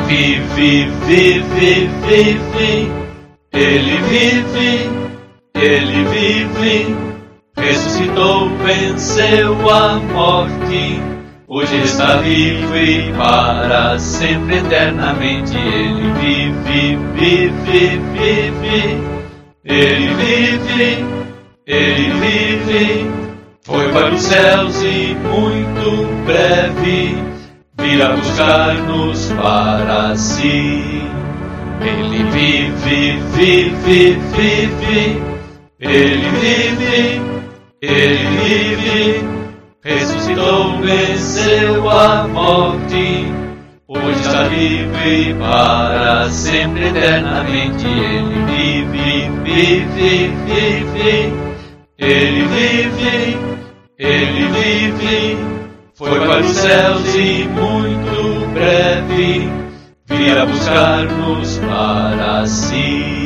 vive, vive, vive. Ele vive, ele vive. Ressuscitou, venceu a morte. Hoje está vivo e para sempre, eternamente. Ele vive, vive, vive. Ele vive, ele vive. Foi para os céus e muito breve virá buscar-nos para si. Ele vive, vive, vive. Ele vive, ele vive. Ressuscitou, venceu a morte. Hoje está vivo e para sempre, eternamente. Ele vive, vive, vive. Ele vive, ele vive. Foi para os céus e muito breve virá buscar-nos para si.